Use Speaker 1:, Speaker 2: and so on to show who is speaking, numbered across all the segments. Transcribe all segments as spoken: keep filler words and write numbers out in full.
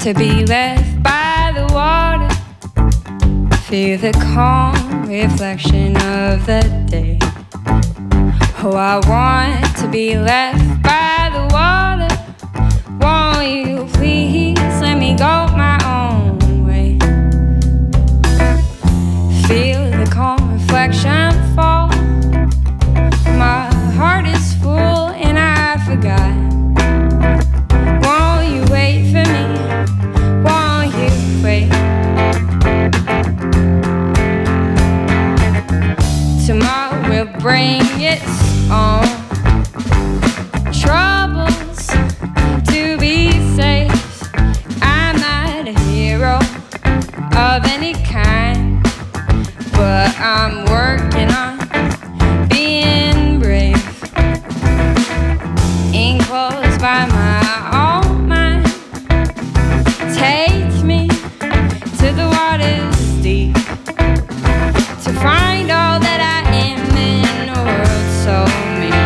Speaker 1: to be left by the water, feel the calm reflection of the day. Oh, I want to be left by the water. Won't you please let me go my own way? Feel the calm reflection fall. My heart is full and I forgot. Won't you wait for me? Won't you wait? Tomorrow will bring its own troubles to be safe. I'm not a hero of any kind, but I'm working on being brave. Enclosed by my own mind, take me to the water's deep, to find all that I am in a world so mean.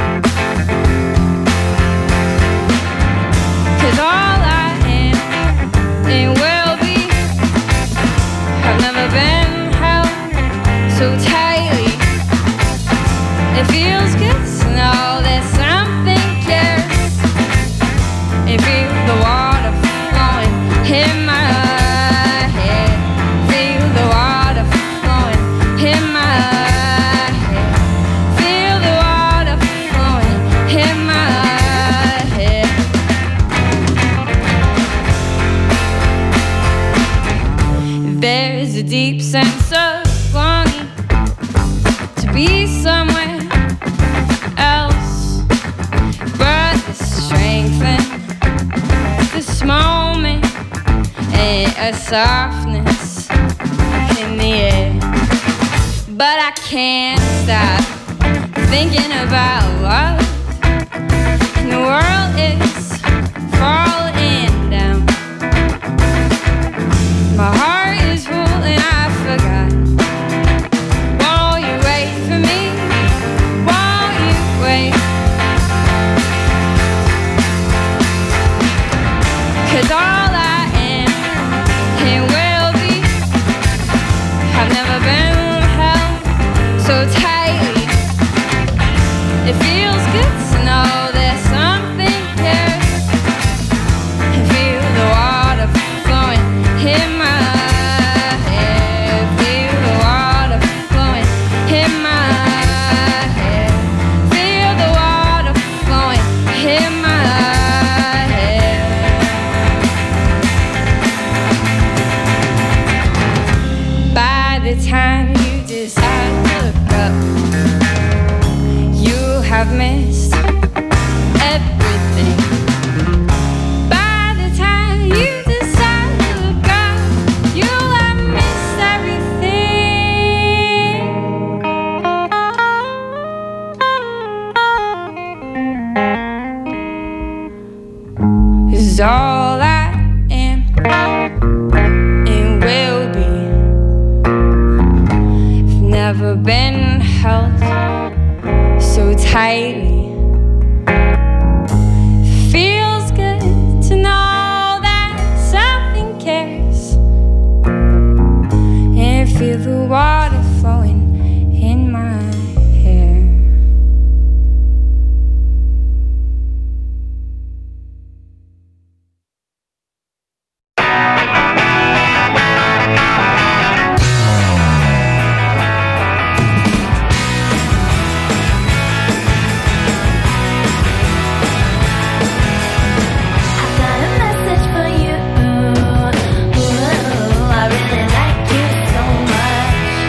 Speaker 1: 'Cause all I am and will be have never been held so tightly. It feels good to know that something cares. It feels the water flowing in my head. Feel the water flowing in my head. Feel the water flowing in my head. There's a deep sense of longing to be somewhere else, but the strength in this moment and a softness in the air. But I can't stop thinking about love, and the world is falling down. My heart is full and I forgot. Won't you wait for me? Won't you wait? 'Cause all I am and will be have never been held so tightly. It feels good to know that something cares. And feel the water flowing in my head. Feel the water flowing in my head. Feel the water flowing in my head. By the time you decide to look up, you have missed everything. By the time you decide to look up, you'll have missed everything. 'Cause all I am and will be have never been held so tightly. Feels good to know that something cares, and feel the water flowing in my hair.
Speaker 2: I've got a message for you. Ooh, I really like you so much.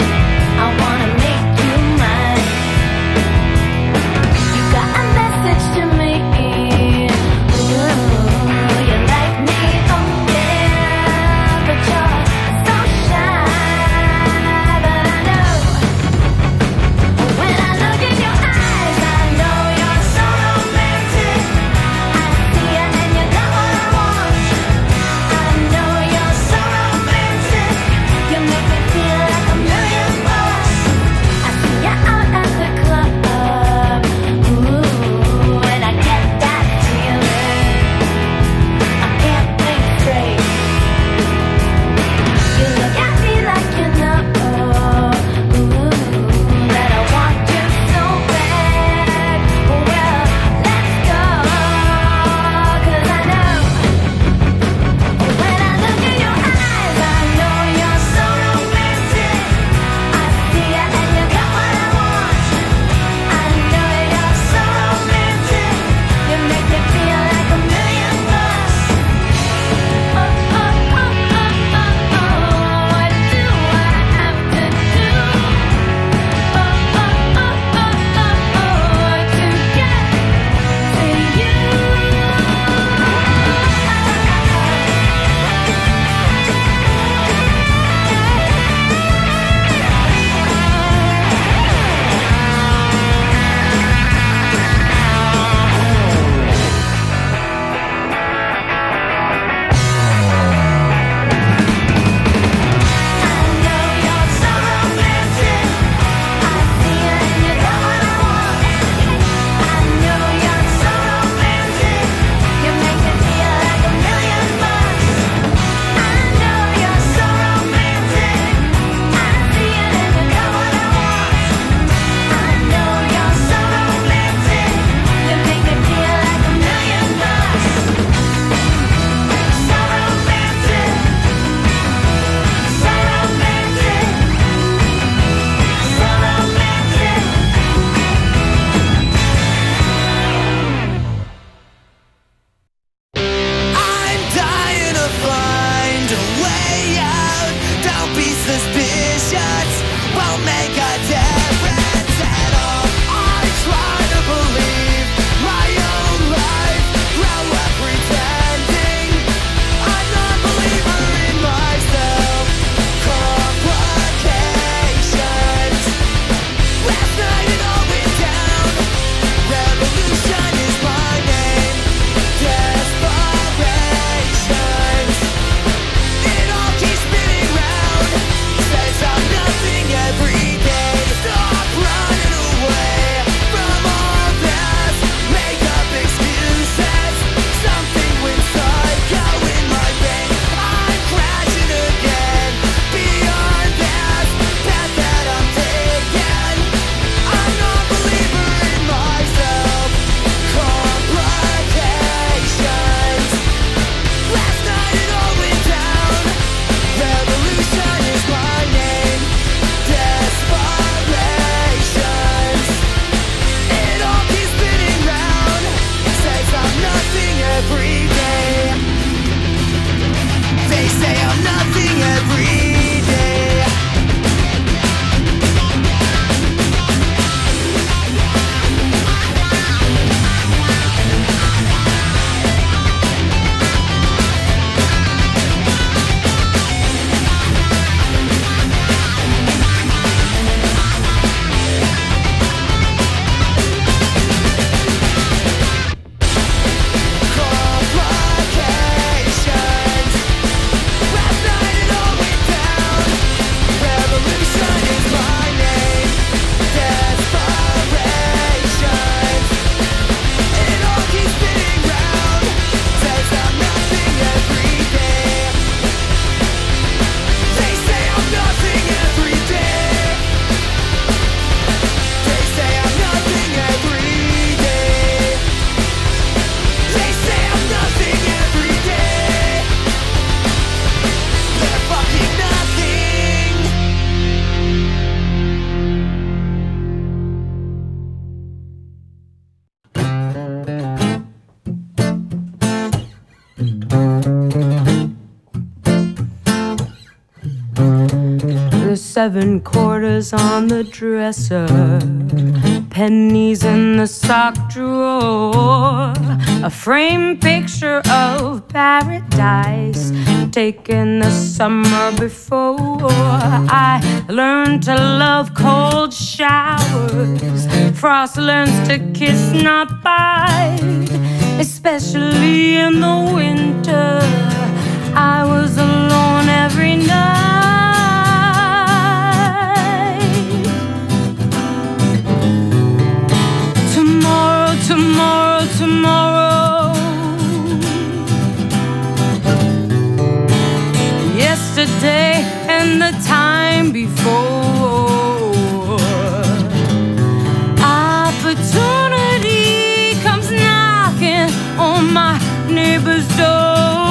Speaker 1: seven quarters on the dresser, pennies in the sock drawer, a framed picture of paradise taken the summer before. I learned to love cold showers. Frost learns to kiss, not bite, especially in the winter. I was alone every night. Tomorrow, tomorrow, tomorrow. Yesterday and the time before. Opportunity comes knocking on my neighbor's door.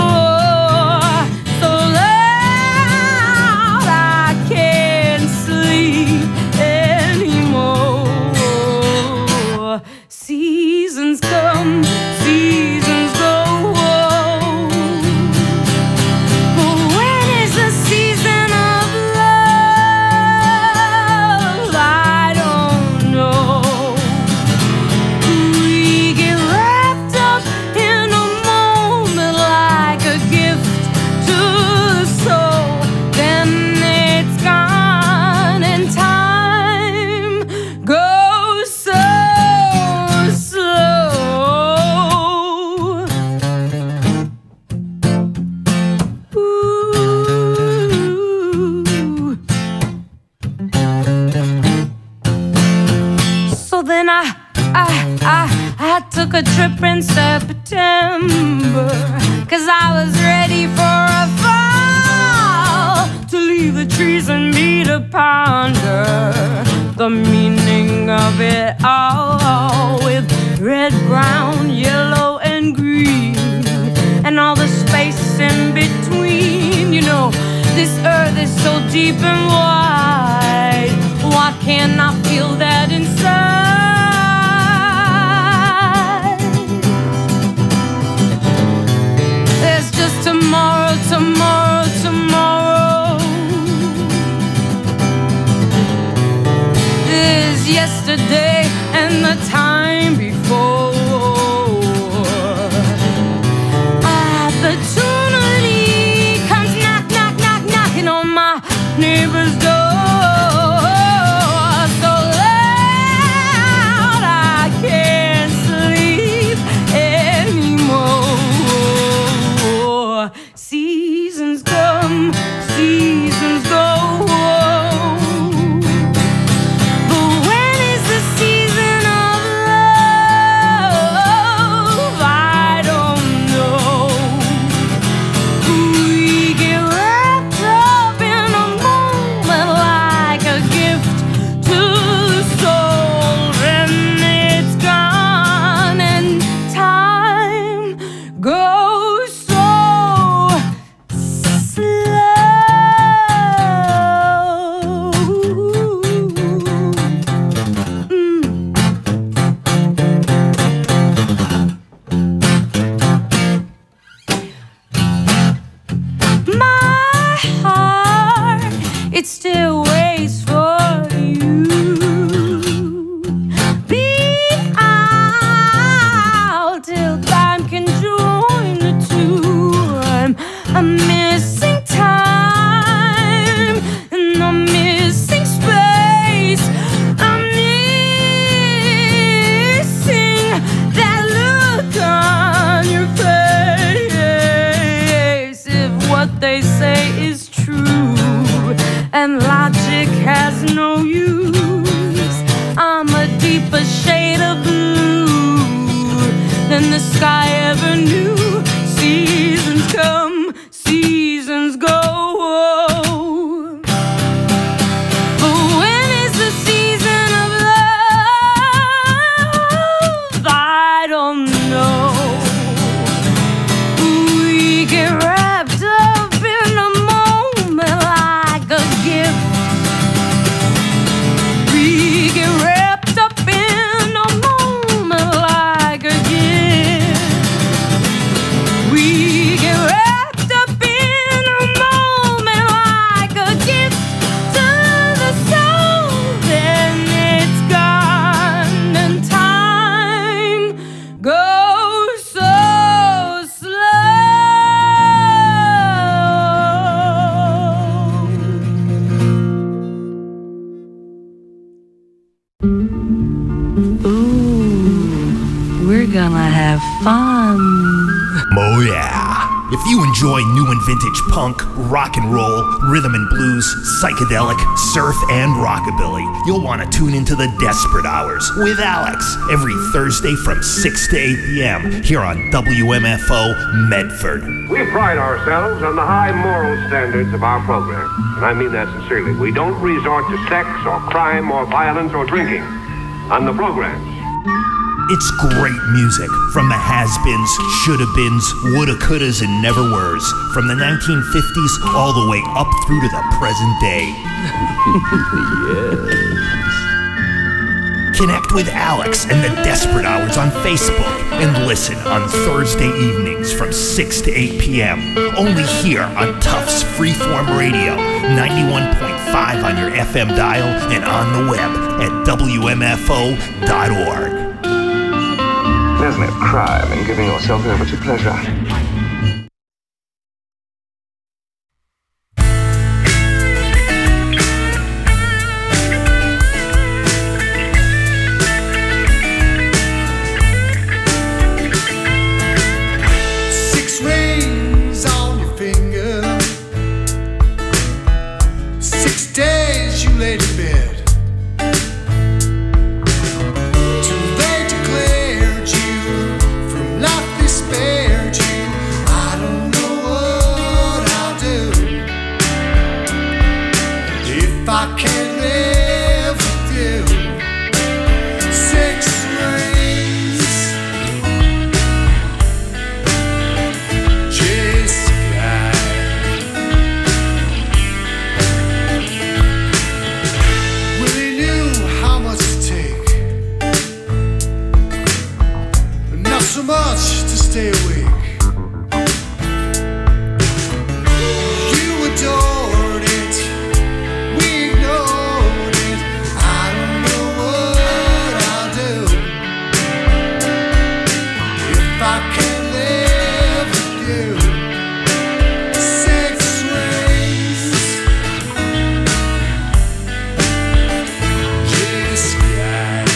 Speaker 1: Seasons come, seasons go. But when is the season of love? I don't know. We get wrapped up in a moment like a gift to the soul. Then it's gone and time goes so. So then I, I, I, I took a trip in September, 'cause I was ready for a fall, to leave the trees and me to ponder the meaning of it all, with red, brown, yellow, and green, and all the space in between. You know, this earth is so deep and wide. Why can't I feel that inside? There's just tomorrow, tomorrow, tomorrow. There's yesterday and the time before. Opportunity comes knock, knock, knock, knocking on my neighbor's door. Seasons come, seasons go. But when is the season of love? I don't know. We get wrapped up in a moment like a gift to the soul. Then it's gone and time goes so. It still waits for you. Be out till time can join the two. I'm, I'm missing time and I'm missing space. I'm missing that look on your face. If what they say is true and logic has no use, I'm a deeper shade of blue than the sky ever knew. Seasons come, seasons go. But when is the season of love? I don't know. We get wrapped up in a moment like a gift. We get wrapped up in a moment like a gift.
Speaker 3: We're gonna have fun.
Speaker 4: Oh yeah. If you enjoy new and vintage punk, rock and roll, rhythm and blues, psychedelic, surf, and rockabilly, you'll want to tune into the Desperate Hours with Alex every Thursday from six to eight p.m. here on W M F O Medford.
Speaker 5: We pride ourselves on the high moral standards of our program, and I mean that sincerely. We don't resort to sex or crime or violence or drinking on the programs.
Speaker 4: It's great music from the has-beens, shoulda-beens, woulda-couldas, and never-weres, from the nineteen fifties all the way up through to the present day. Yes. Connect with Alex and the Desperate Hours on Facebook and listen on Thursday evenings from six to eight p.m. only here on Tufts Freeform Radio, ninety-one point five on your F M dial and on the web at W M F O dot org.
Speaker 6: There's no crime in giving yourself over to pleasure.
Speaker 7: Six rings on your finger. Six days you laid in bed. Stay awake. You adored it, we ignored it. I don't know what I'll do if I can't live with you. Six rings, just guy.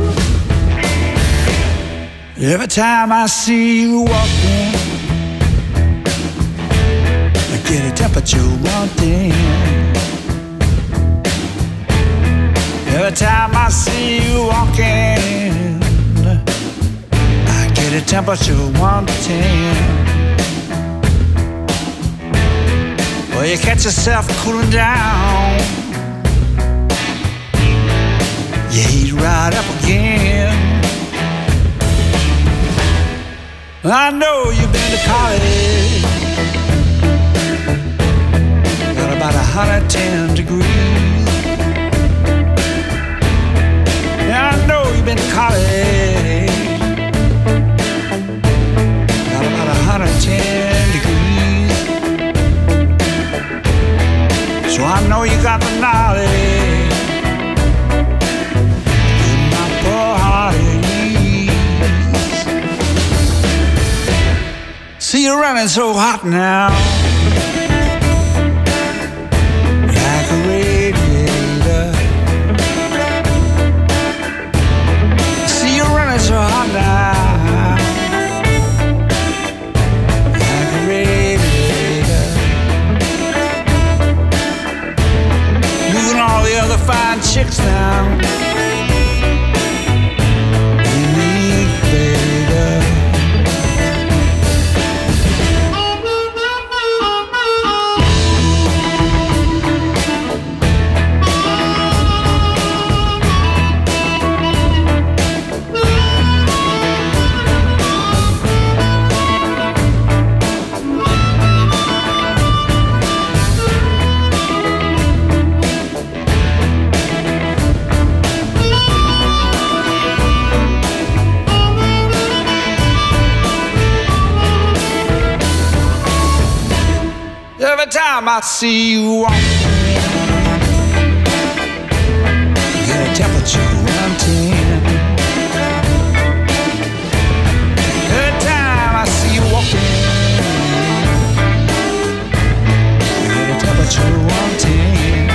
Speaker 8: Every time I see you walking
Speaker 7: get a temperature one ten. Every time I see you walking, I get a temperature one ten. Well, you catch yourself cooling down, you heat right up again. I know you've been to college, got about one hundred ten degrees. Yeah, I know you've been to college, got about one hundred ten degrees. So I know you got the knowledge, put my poor heart at ease. See you running so hot now, like a radiator. See you running so hot now, like a radiator. Moving all the other fine chicks down. Every time I see you walking, you get a temperature one ten. Every time I see you walking, you get a temperature one ten.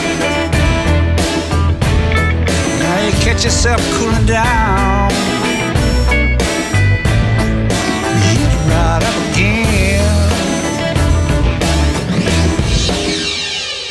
Speaker 7: Now you catch yourself cooling down, you heat right up again.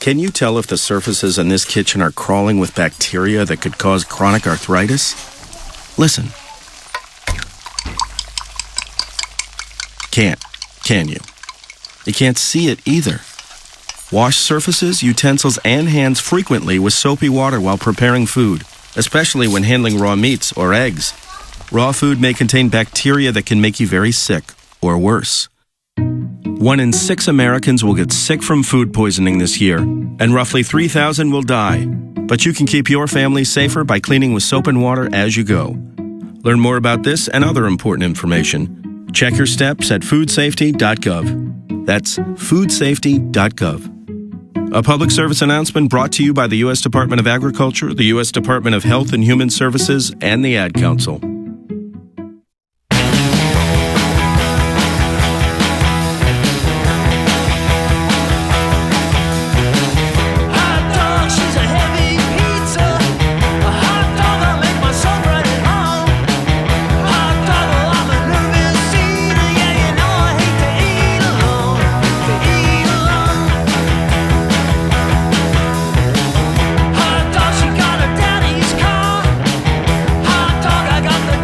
Speaker 8: Can you tell if the surfaces in this kitchen are crawling with bacteria that could cause chronic arthritis? Listen. Can't, can you? You can't see it either. Wash surfaces, utensils, and hands frequently with soapy water while preparing food, especially when handling raw meats or eggs. Raw food may contain bacteria that can make you very sick, or worse. One in six Americans will get sick from food poisoning this year, and roughly three thousand will die. But you can keep your family safer by cleaning with soap and water as you go. Learn more about this and other important information. Check your steps at food safety dot gov. That's food safety dot gov. A public service announcement brought to you by the U S Department of Agriculture, the U S Department of Health and Human Services, and the Ad Council.
Speaker 9: Hot dog, she got her daddy's car. Hot dog, I got the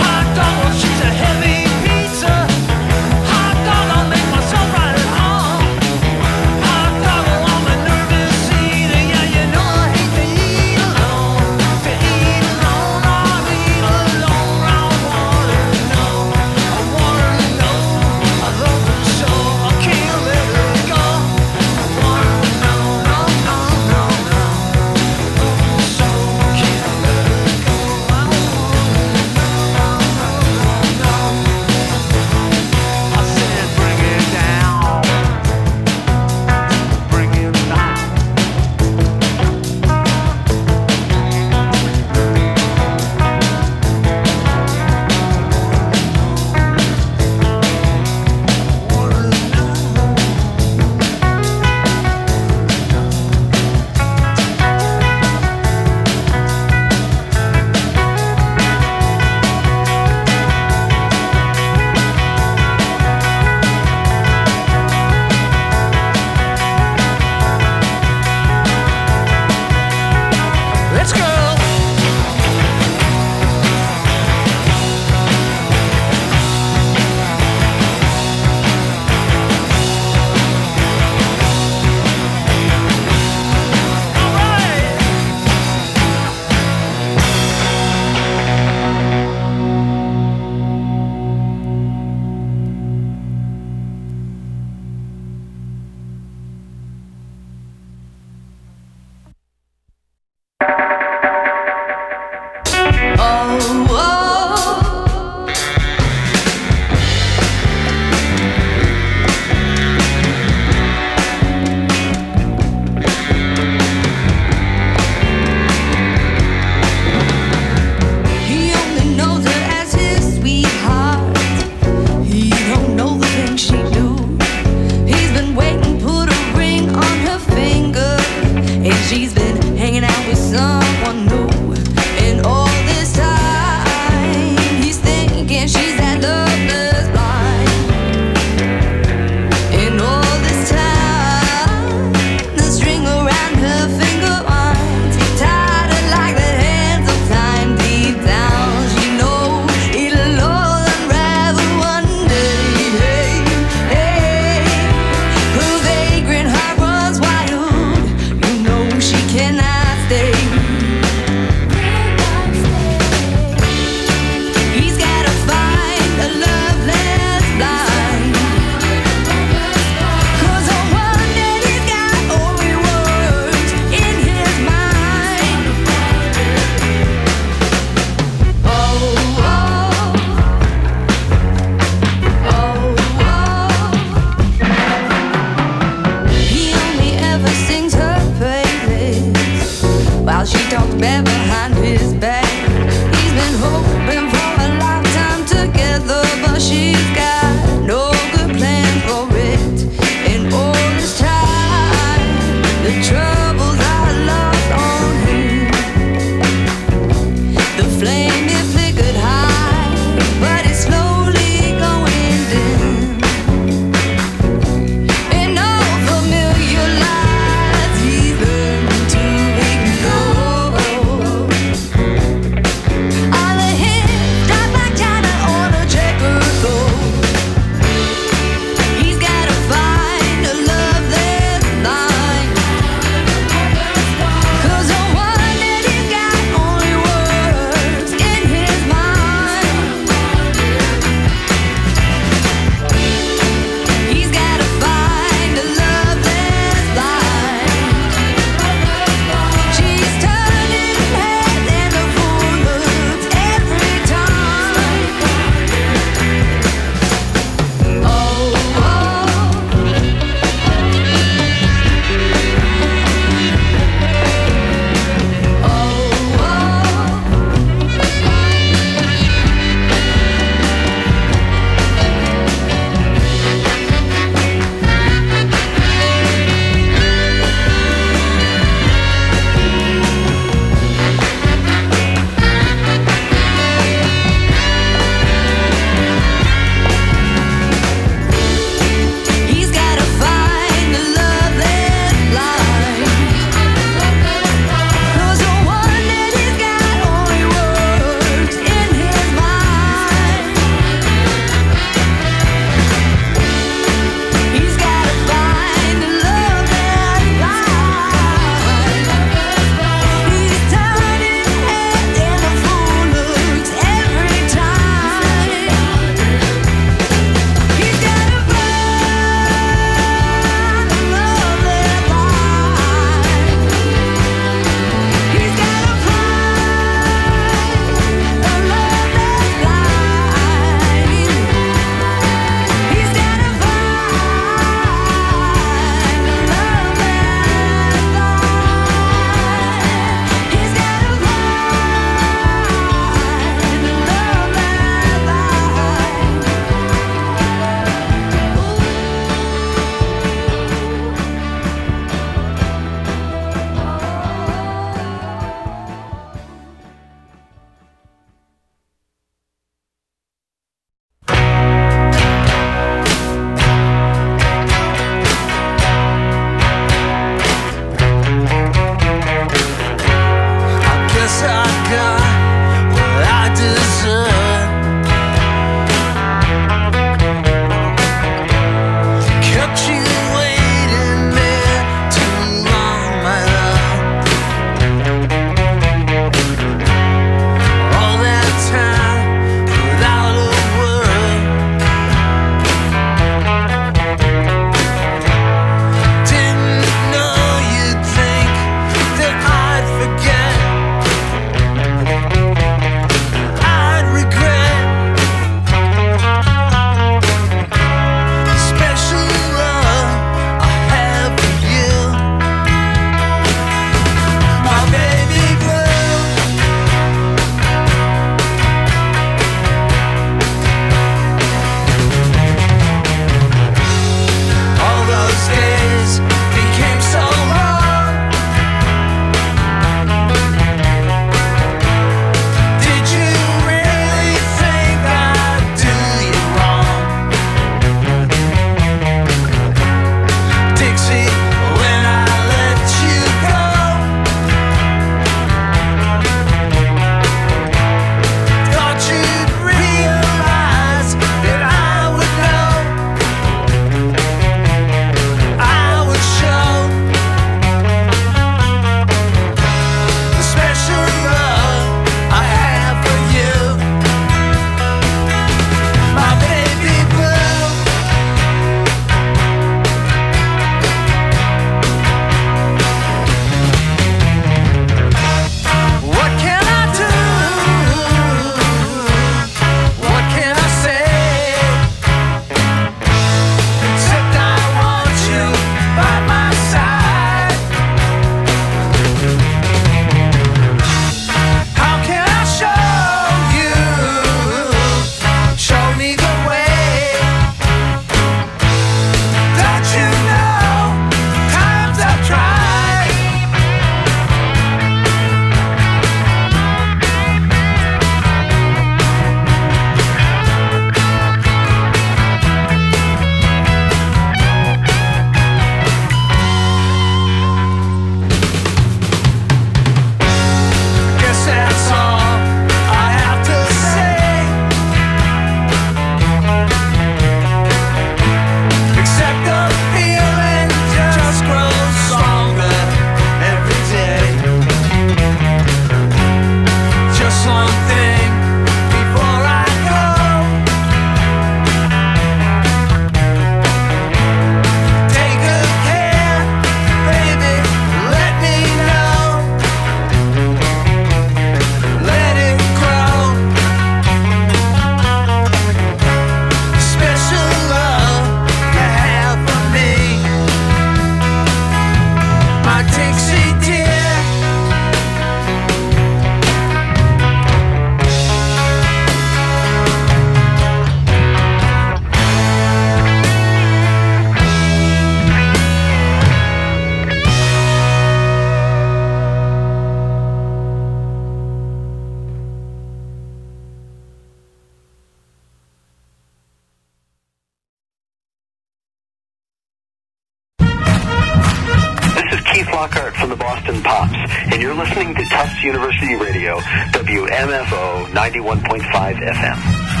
Speaker 9: Lockhart from the Boston Pops, and you're listening to Tufts University Radio, W M F O ninety-one point five F M.